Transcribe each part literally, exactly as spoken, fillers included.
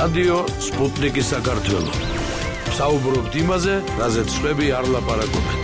რადიო სპუტნიკი საქართველო. საუბრობთ იმაზე, რაზეც სხვები არ ლაპარაკობენ.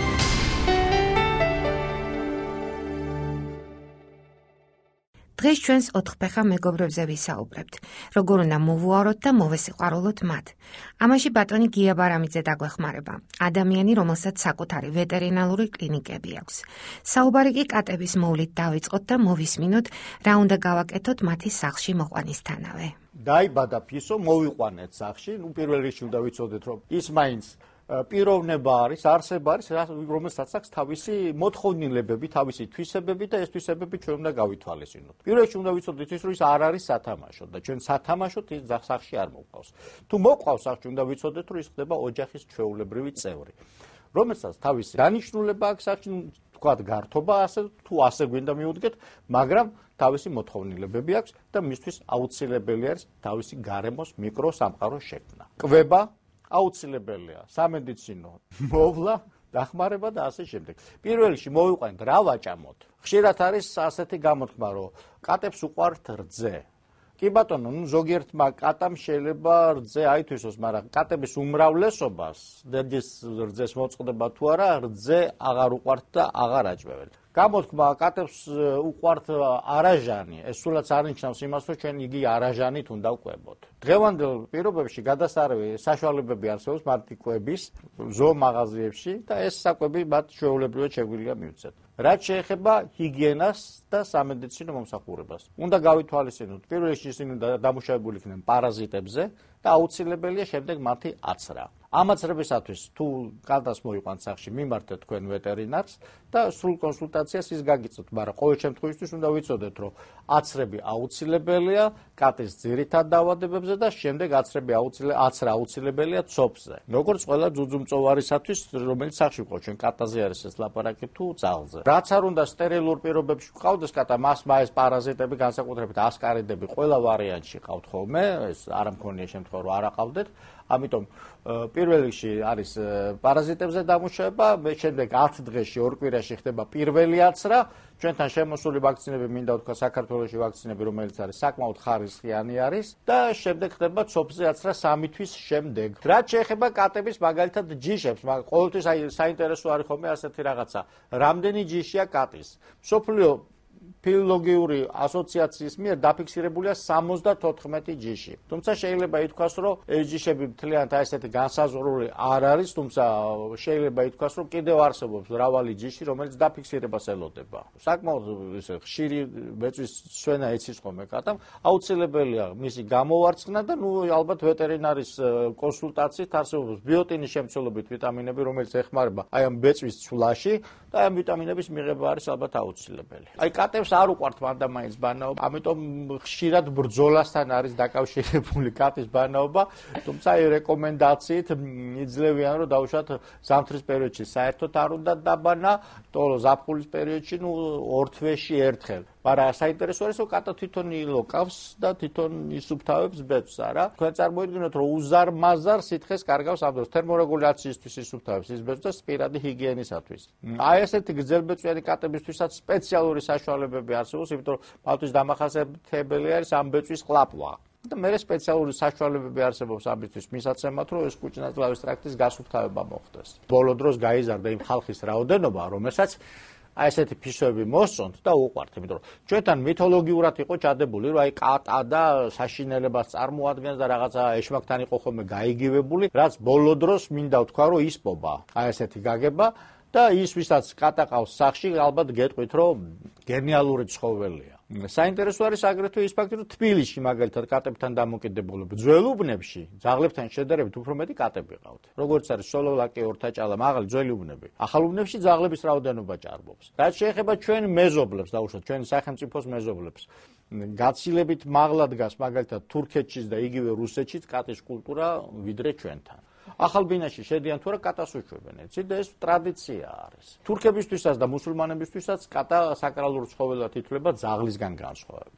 დღეს ჩვენს ოთხფეხა მეგობრებზე ვისაუბრებთ, როგორ უნდა მოვუაროთ და მოვესიყვარულოთ მათ. ამაში ბატონი გია ბარამიძე დაგვეხმარება, ადამიანი, რომელსაც საკუთარი ვეტერინალური კლინიკები აქვს. საუბარი კი კატების მოვლით დავიწყოთ და მოვისმინოთ, რა უნდა გავაკეთოთ მათი სახლში მოყვანისთანავე. დაიბადა ფისო, მოვიყვანეთ სახლში, ნუ პირველ რიგში უნდა ვიცოდეთ, რომ ის მაინც პიროვნება არის, არსება არის, რომელსაც აქვს თავისი მოთხოვნილებები, თავისი თვისებები და ეს თვისებები ჩვენ უნდა გავითვალისწინოთ. პირველ რიგში უნდა ვიცოდეთ ის, რომ ის არ არის სათამაშო და ჩვენ სათამაშოდ ის სახლში არ მოყვავს. თუ მოყვავს სახლში, უნდა ვიცოდეთ, რომ ის ხდება ოჯახის ჩვეულებრივი წევრი, რომელსაც თავისი დანიშნულება აქვს სახლში, თქვათ გართობა, ასე თუ ასე გვინდა მივუდგეთ, მაგრამ თავისი მოთხოვნილებები აქვს და მისთვის აუცილებელი არის თავისი გარემოს მიკროსამყაროს შექმნა. კვება აუცილებელია, სამედიცინო მოვლა, დახმარება და ასე შემდეგ. პირველ რიგში მოვიყვანეთ რა ვაჭამოთ. ხშირად არის ასეთი გამოთქმა, რომ კატებს უყვართ რძე. კი ბატონო, ნუ ზოგიერთმა კატამ შეიძლება რძე აითვისოს, მაგრამ კატების უმრავლესობას, დედის რძეს მოწყდება თუ არა, რძე აღარ უყვართ და აღარ აჭმევენ. გამოთქმა კატებს უყვართ არაჟანი, ეს სულაც არ ნიშნავს იმას, რომ ჩვენ იგი არაჟანით უნდა ვკვებოთ. დღევანდელ პირობებში გადასარევი საშუალებები არსებობს მათი კვების ზოომაღაზიებში და ეს საკვები მათ ჩვეულებრივად შეგვიძლია მივცეთ. რაც შეეხება ჰიგიენას და სამედიცინო მომსახურებას, უნდა გავითვალისწინოთ, პირველ რიგში ისინი დამუშავებული იქნენ პარაზიტებზე და აუცილებელია შემდეგ მათი აცრა. ამ აცრებისათვის თუ კატას მოიყვანთ სახლში, მიმართეთ თქვენ ვეტერინარს და სრულ კონსულტაციას ის გაგიწევთ, მაგრამ ყოველ შემთხვევაში უნდა ვიცოდეთ, რომ აცრები აუცილებელია კატის ძირითად დაავადებებზე და შემდეგ აცრები აუცილებელი აცრა აუცილებელია ცოფზე. როგორც ყველა ძუძუმწოვარისათვის, რომელიც სახლში ყავს, ჩვენ კატაზე არის ეს ლაპარაკი თუ ძაღლზე. რაც არ უნდა სტერილურ პირობებში ყავდეს კატა, მას მაეს პარაზიტები, განსაკუთრებით ასკარიდები, ყველა ვარიანტში ყავთ ხოლმე, ეს არ მქონია შემთხვევა, რომ არ აყავდეთ. ამიტომ პირველ რიგში არის პარაზიტებზე დამუშავება, შემდეგ ათ დღეში, ორ კვირაში ხდება პირველი აცრა, ჩვენთან შემოსული ვაქცინები, მინდა ვთქვა, საქართველოში ვაქცინები, რომელიც არის საკმაოდ ხარისხიანი არის და შემდეგ ხდება ცოფზე აცრა სამი თვის შემდეგ. რაც შეეხება კატების მაგალითად ჯიშებს, მაგრამ ყოველთვის საინტერესო არის ხოლმე ასეთი რაღაცა, რამდენი ჯიშია კატის. მსოფლიო ფილოლოგიური ასოციაციის მიერ დაფიქსირებულია სამოცდათოთხმეტი ჯიში. თუმცა შეიძლება ითქვას, რომ ეს ჯიშები მთლიანად ესეთი განსაზღვრული არ არის, თუმცა შეიძლება ითქვას, რომ კიდევ არსებობს მრავალი ჯიში, რომელიც დაფიქსირებას ელოდება. საკმაოდ ესე ხშირი ბეწვის სვენა ეცის ხოლმე კატამ, აუცილებელია მისი გამოვარცხნა და ნუ ალბათ ვეტერინარის კონსულტაციით არსებობს ბიოტინის შემცველობით ვიტამინები, რომელიც ეხმარება აი ამ ბეწვის ცვლაში და ამ ვიტამინების მიღება არის ალბათ აუცილებელი. აი კატებს არ უყვართ მანდამაინც ბანაობა, ამიტომ ხშირად ბრძოლასთან არის დაკავშირებული კატის ბანაობა, თუმცა აი რეკომენდაციით იძლევიან, რომ დაუშვათ ზამთრის პერიოდში საერთოდ არ უნდა დაბანა, ტოლო ზაფხულის პერიოდში ნუ ორ თვეში ერთხელ. მაგრამ საინტერესო არის, რომ კატა თვითონ ილოკავს და თვითონ ისუფთავებს ბეწვს, არა? თქვენ წარმოიდგინოთ, რომ უზარმაზარ სითხეს კარგავს ამ დროს თერმორეგულაციისთვის ისუფთავებს ის ბეწვს და პირადი ჰიგიენისათვის. აი ესეთი გრძელბეწვიანი კატებისთვისაც სპეციალური საშუალებები არსებობს, იმიტომ რომ მათთვის დამახასიათებელი არის ამ ბეწვის ყლაპვა. და მე სპეციალური საშუალებები არსებობს ამისთვის მისაცემად, რომ ეს კუჭნაძლავის ტრაქტის გასუფთავება მოხდეს. ბოლო დროს გაიზარდა იმ ხალხის რაოდენობა, რომელსაც აი ესეთი ფისოები მოსწონთ და უყვართ, იმიტომ რომ ჩვენთან მითოლოგიურად იყო ჩადებული, რომ აი კატა და საშინელებას წარმოადგენს და რაღაცა ეშმაკთან იყო ხოლმე გაიგივებული, რაც ბოლო დროს მინდა ვთქვა, რომ ისპობა აი ესეთი გაგება და ის ვისაც კატა ყავს სახლში, ალბათ გეტყვით, რომ გენიალური ცხოველია. საინტერესო არის აგრეთვე ის ფაქტი, რომ თბილისში მაგალითად კატებთან დამოკიდებულებ ძველ უბნებში ძაღლებთან შედარებით უფრო მეტი კატები ყავთ. როგორც არის სოლოლაკი, ორთაჭალა, მაღალი ძველი უბნები. ახალ უბნებში ძაღლების რაოდენობა ჭარბობს. რაც შეეხება ჩვენ მეზობლებს, დაუშვათ ჩვენი სახელმწიფოს მეზობლებს, გაცილებით მაღლა დგას მაგალითად თურქეთშიც და იგივე რუსეთშიც კატის კულტურა ვიდრე ჩვენთან. ახალ ბინაში შედიან თუ არა კატას უჩვევენ, იცით და ეს ტრადიცია არის. თურქებისთვისაც და მუსულმანებისთვისაც კატა საკრალურ ცხოველად ითვლება ძაღლისგან განსხვავებით.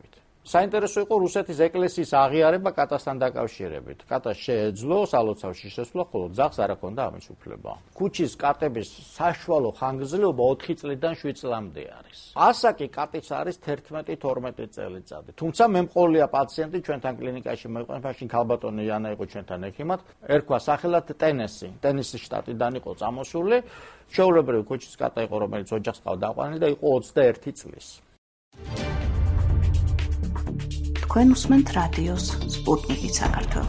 საინტერესო იყო რუსეთის ეკლესიის აღიარება კატასთან დაკავშირებით. კატას შეეძლო სალოცავში შესვლა, ხოლო ძაღლს არ ჰქონდა ამის უფლება. ქუჩის კატების საშუალო ხანგრძლივობა ოთხი წლიდან შვიდ წლამდე არის. ასაკი კატის არის თერთმეტი თორმეტი წელიწადი. თუმცა მემყოლია პაციენტი ჩვენთან კლინიკაში მოიყვანეს, მაშინ ქალბატონი იანა იყო ჩვენთან ექიმად, ერქვა სახელად ტენესი. ტენესის შტატიდან იყო წამოსული. ჩვეულებრივი ქუჩის კატა იყო, რომელიც ოჯახს ყავდა აყვანილი და იყო ოცდაერთი წლის. თქვენ უსმენთ რადიოს სპუტნიკი საქართველო.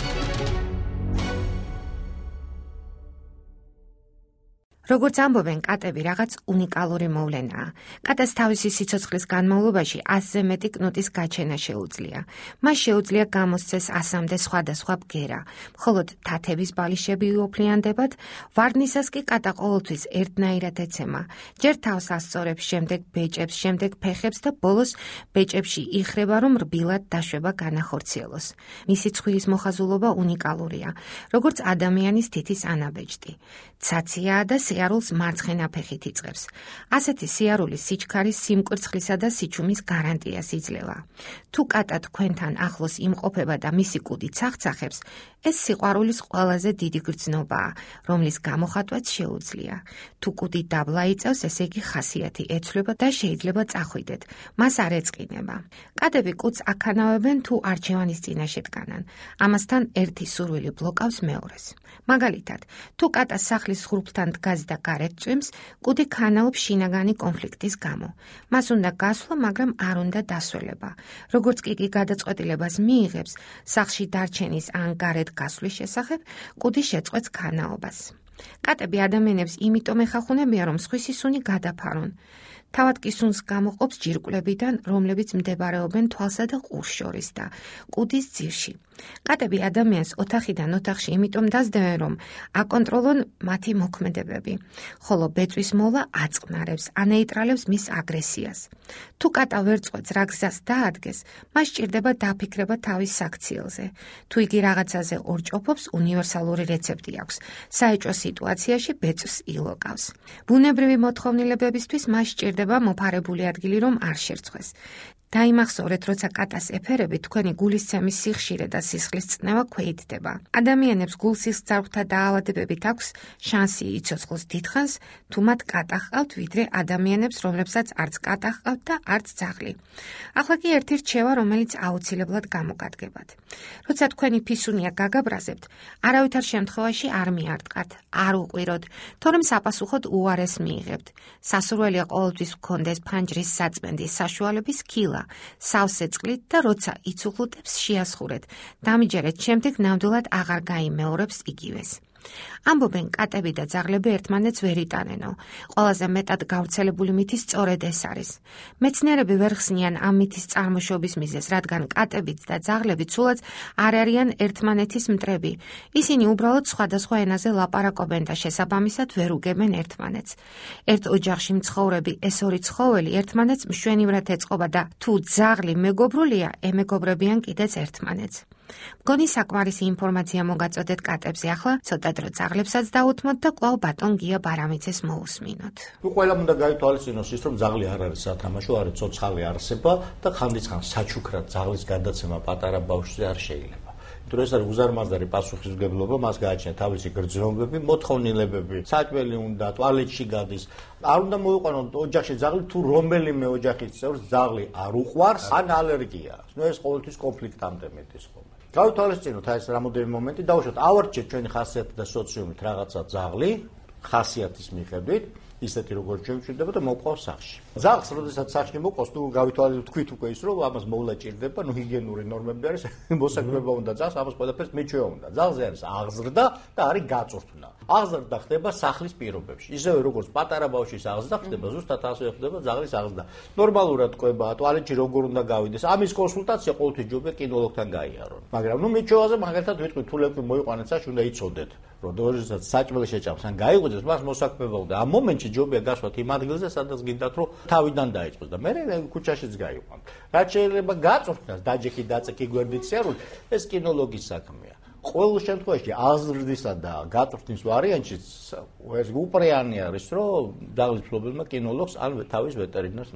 როგორც ამბობენ, კატები რაღაც უნიკალური მოვლენაა. კატას თავისი სიცოცხლის განმავლობაში ასზე მეტი კნუტის გაჩენა შეუძლია. მას შეუძლია გამოსცეს ასამდე სხვადასხვა ბგერა. მხოლოდ თათების ბალიშები უოფლიანდებად, ვარდნისას კი კატა ყოველთვის ერთნაირად ეცემა. ჯერ თავს ასწორებს, შემდეგ ბეჭებს, შემდეგ ფეხებს და ბოლოს ბეჭებში იხრება, რომ რბილად დაშვება განახორციელოს. მისი ცხვირის მოხაზულობა უნიკალურია, როგორც ადამიანის თითის ანაბეჭდი. ცაციაა და სიარულს მარცხენა ფეხით იწყებს. ასეთი სიარული სიჩქარის, სიმკვირცხლისა და სიჩუმის გარანტიას იძლევა. თუ კატა თქვენთან ახლოს იმყოფება და მისი კუდი ცახცახებს, ეს სიყვარულის ყველაზე დიდი გრძნობაა, რომლის გამოხატვაც შეუძლია. თუ კუდი დაბლა იწევს, ესე იგი ხასიათი ეცვლება და შეიძლება წახვიდეთ. მას არ ეწყინება. კატები კუდს აქანავებენ თუ არჩევანის წინაშე დგანან. ამასთან ერთი სურვილი ბლოკავს მეორეს. მაგალითად, თუ კატა სახლის ხურფთან დგას და გარეთ წვიმს, კუდი ქანაობს შინაგანი კონფლიქტის გამო. მას უნდა გასვლა, მაგრამ არ უნდა დასველება. როგორც კი იგი გადაწყვეტილებას მიიღებს, სახლში დარჩენის ან გარეთ გასვლის შესახებ, კუდი შეწყვეტს ქანაობას. კატები ადამიანებს იმიტომ ეხახუნებიან, რომ სხვისი სუნი გადაფარონ. თავად კი სუნს გამოყოფს ჯირკვლებიდან, რომლებიც მდებარეობენ თვალსა და ყურს შორის და კუდის ძირში. კატები ადამიანს ოთახიდან ოთახში იმიტომ დასდევენ, რომ აკონტროლონ მათი მოქმედებები, ხოლო ბეწვის მოლა აწყნარებს, ანეიტრალებს მის აგრესიას. თუ კატა ვერ წყვეტს რა გზას დაადგეს, მას სჭირდება დაფიქრება თავის საქციელზე. თუ იგი რაღაცაზე ორჭოფობს, უნივერსალური რეცეპტი აქვს. საეჭვო სიტუაციაში ბეწვს ილოკავს. ბუნებრივი მოთხოვნილებებისთვის მას სჭირდება მოფარებული ადგილი, რომ არ შერცხვეს. დაიმახსოვრეთ, როცა კატას ეფერებით, თქვენი გულისცემის სიხშირე და სისხლის წნევა ქვეითდება. ადამიანებს გულსისხლძარღვთა დაავადებებით აქვს შანსი იცოცხლოს დიდხანს, თუ მათ კატა ჰყავთ, ვიდრე ადამიანებს, რომლებსაც არც კატა ჰყავთ და არც ძაღლი. ახლა კი ერთი რჩევა, რომელიც აუცილებლად გამოგადგებათ. როცა თქვენი ფისუნია გაგაბრაზებთ, არავითარ შემთხვევაში არ მიარტყათ, არ უყვიროთ, თორემ საპასუხოდ უარეს მიიღებთ. სასურველია ყოველთვის გქონდეს ფანჯრის საწმენდის საშუალების ქილა, სავსე წყლით და როცა იცუხლუტებს შეასხურეთ. დამიჯერეთ, შემდეგ ნამდვილად აღარ გაიმეორებს იგივეს. ამბობენ, კატები და ძაღლები ერთმანეთს ვერ იტანენო. ყველაზე მეტად გავრცელებული მითი სწორედ ეს არის. მეცნიერები ვერ ხსნიან ამ მითის წარმოშობის მიზეზს, რადგან კატებიც და ძაღლებიც სულაც არ არიან ერთმანეთის მტრები. ისინი უბრალოდ სხვადასხვა ენაზე ლაპარაკობენ და შესაბამისად ვერ უგებენ ერთმანეთს. ერთ ოჯახში მცხოვრები ეს ორი ცხოველი ერთმანეთს მშვენივრად ეწყობა და თუ ძაღლი მეგობრულია, ემეგობრებიან კიდეც ერთმანეთს. მგონი საკმარისი ინფორმაცია მოგაწოდეთ კატებზე, ახლა ცოტა დრო ძაღლებსაც დაუთმოთ და კვლავ ბატონ გია ბარამიძეს მოусმინოთ. თუ ყველამ უნდა გაითვალისწინოს ის, რომ ძაღლი არ არის სათამაშო, არის ცოცხალი არსება და ხანდისხან საჩუქრად ძაღლის გადაცემა პატარა ბავშვზე არ შეიძლება. იმიტომ ეს არის უზარმაზარი პასუხისმგებლობა, მას გააჩნია თავისი გრძნობები, მოთხოვნილებები, საჭმელი უნდა, ტუალეტში გადის. არ უნდა მოიყვანონ ოჯახში ძაღლი, თუ რომელიმე ოჯახის წევრს ძაღლი არ უყვარს, ან ალერგია აქვს. ნუ ეს ყოველთვის კონფლიქტამდე მიდის ხოლმე. გავითვალისწინოთ ეს რამოდენიმე მომენტი, დავუშვათ, ავარჩიეთ ჩვენი ხასიათი და სოციუმით რაღაცა ძაღლი, ხასიათის მიხედვით, ისეთი როგორც ჩვენ ვჭირდება და მოყვავს სახლში. ძაღლს, როდესაც სახლში მოყვავს, თუ გავითვალისწინოთ თქვით უკვე ის, რომ ამას მოვლა ჭირდება, ნუ ჰიგიენური ნორმები არის, მოსაქმეობა უნდა ძაღლს, ამას ყველაფერს მეჩვევა უნდა. ძაღლზე არის აღზრდა და არის გაწვრთნა. აღზრდა ხდება სახლის პირობებში. ისევე როგორც პატარა ბავშვის აღზრდა ხდება, ზუსტად ასევე ხდება ძაღლის აღზრდა. ნორმალურად ყვება, ტუალეტში როგორ უნდა გავიდეს. ამის კონსულტაცია ყოველთვის ჯობია კინოლოგთან გაიარონ. მაგრამ ნუ მეჩვევაზე მაგალითად ვიტყვი, თუ ლეკვი მოიყვანეთ საში, უნდა იცოდეთ, რომ როდესაც საჭმელი შეჭამს ან გაიღვიძეს, მას მოსაქმეობა უნდა. ამ მომენტში ჯობია გასვათ იმ ადგილზე, სადაც გინდათ, რომ თავიდან დაიწყოს და მერე ქუჩაშიც გაიყვანთ. რაც შეიძლება გაწვრთნას, დაჯექი დაწექი გვერდით სიარული, ეს კინოლოგის საქმეა. ყოველ შემთხვევაში აღზრდისა და გაწვრთნის ვარიანტში ეს უპრეანი არის, რომ ძაღლის მფლობელმა კინოლოგს ან თავის ვეტერინარს მიმართოს.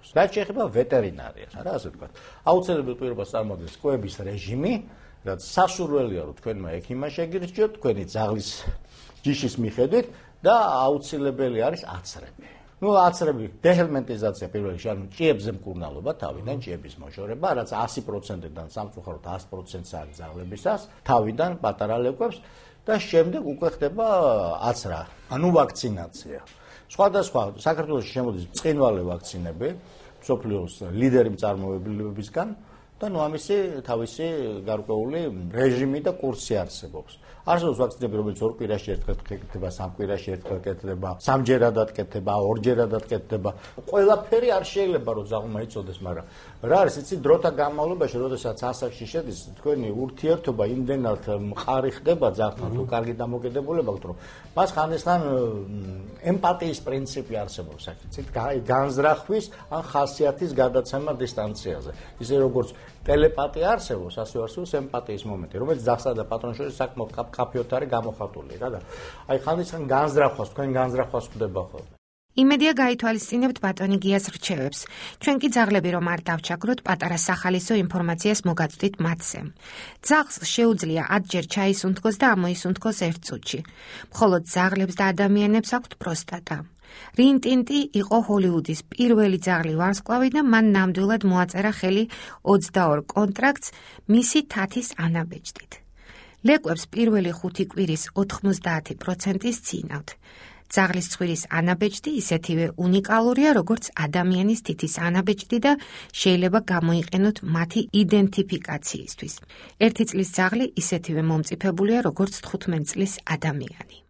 აკეთებს. რაც შეეხება ვეტერინარიას, რა ასე ვთქვათ. აუცილებელ პირობას წარმოადგენს კვების რეჟიმი, რაც სასურველია, რომ თქვენმა ექიმმა შეგირჩიოთ თქვენი ძაღლის ჯიშის მიხედვით და აუცილებელი არის აცრები. ნუ აცრები, დეჰელმენტიზაცია პირველ რიგში, ანუ ჭიებზე მკურნალობა თავიდან, ჭიების მოშორება, რაც ასი პროცენტიდან სამწუხაროდ ას პროცენტს არის ძაღლებისას, თავიდან პატარა ლეკვებს და შემდეგ უკვე ხდება აცრა, ანუ ვაქცინაცია. სხვადასხვა საქართველოში შემოდის ბრწყინვალე ვაქცინები, მსოფლიოს ლიდერი მწარმოებლებისგან და ნუ ამისი თავისი გარკვეული რეჟიმი და კურსი არსებობს. არსებობს ვაქცინები, რომელიც ორ კვირაში ერთხელ კეთდება, სამ კვირაში ერთხელ კეთდება, სამჯერადად კეთდება, ორჯერადად კეთდება. ყველაფერი არ შეიძლება რომ ძაღლმა იცოდეს, მაგრამ რა არის, იცი, დროთა განმავლობაში, როდესაც ასაკში შედის, თქვენი ურთიერთობა იმდენად მყარი ხდება ძაღლთან, თუ კარგი დამოკიდებულება აქვს, რომ მას ხანდისხან ემპათიის პრინციპი არსებობს, იცით, განზრახვის ან ხასიათის გადაცემა დისტანციაზე. ისე როგორც ტელეპათია არსებობს, ასე არსებობს ემპათიის მომენტი, რომელიც ძაღლსა და პატრონს შორის საკმაოდ კაფეოთ არის გამოხატული, რა და აი ხანდისხან განზრახვას, თქვენ განზრახვას ხდება ხოლმე. იმედია გაითვალისწინებთ ბატონი გიას რჩევებს. ჩვენ კი ძაღლები რომ არ დავჩაგროთ, პატარა სახალისო ინფორმაციას მოგაწვდით მათზე. ძაღლს შეუძლია ათჯერ ჩაისუნთქოს და ამოისუნთქოს ერთ წუთში. მხოლოდ ძაღლებს და ადამიანებს აქვთ პროსტატა. რინ ტინტი იყო ჰოლივუდის პირველი ძაღლი ვარსკვლავი და მან ნამდვილად მოაწერა ხელი ოცდაორ კონტრაქტს მისი თათის ანაბეჭდით. ლეკვებს პირველი ხუთი კვირის ოთხმოცდაათი პროცენტის წინავთ. ძაღლის ცხვირის ანაბეჭდი ისეთივე უნიკალურია, როგორც ადამიანის თითის ანაბეჭდი და შეიძლება გამოიყენოთ მათი იდენტიფიკაციისთვის. ერთი წლის ძაღლი ისეთივე მომწიფებულია, როგორც თხუთმეტი წლის ადამიანი.